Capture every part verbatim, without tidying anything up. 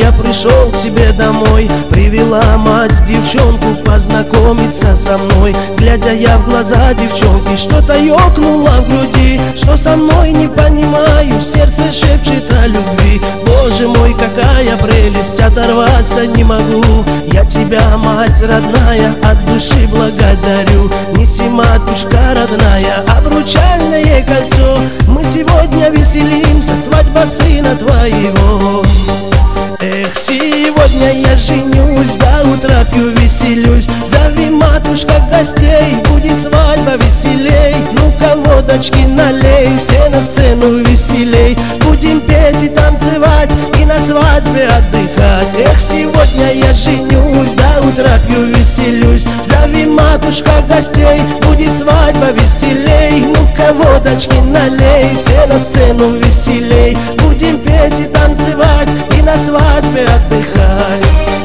я пришел к тебе домой, привела мать девчонку познакомиться со мной. Глядя я в глаза девчонки, что-то ёкнуло в груди. Что со мной, не понимаю, сердце шепчет о любви. Боже мой, какая прелесть, оторваться не могу. Я тебя, мать родная, от души благодарю. Неси, матушка родная, обручальное кольцо. Мы сегодня веселимся, свадьба сына твоего. Эх, сегодня я женюсь, до утра пью, веселюсь. Зови, матушка, гостей, будет свадьба веселей. Ну-ка, водочки налей, все на сцену веселей. Будем петь и танцевать, и на свадьбе отдыхать. Эх, сегодня я женюсь, до утра пью, веселюсь. Зови, матушка, гостей, будет свадьба веселей. Ну-ка, водочки налей, все на сцену веселей. Будем петь и танцевать, и на свадьбе отдыхать.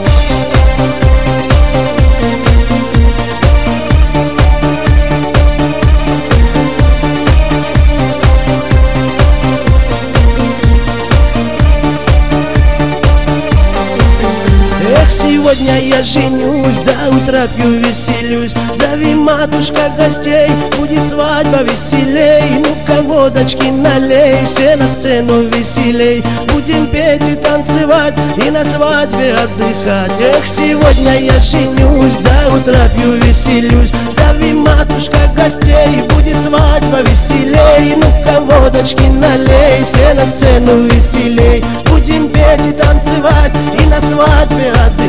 Эх, сегодня я женюсь, до утра пью, веселюсь. Зови, матушка, гостей, будет свадьба веселей. Ну-ка, водочки налей, все на сцену веселей. Будем петь и танцевать, и на свадьбе отдыхать. Эх, сегодня я женюсь, до утра пью, веселюсь. Зови, матушка, гостей, будет свадьба веселей. Ну-ка, водочки налей, все на сцену веселей. Будем петь и танцевать, и на свадьбе отдыхать.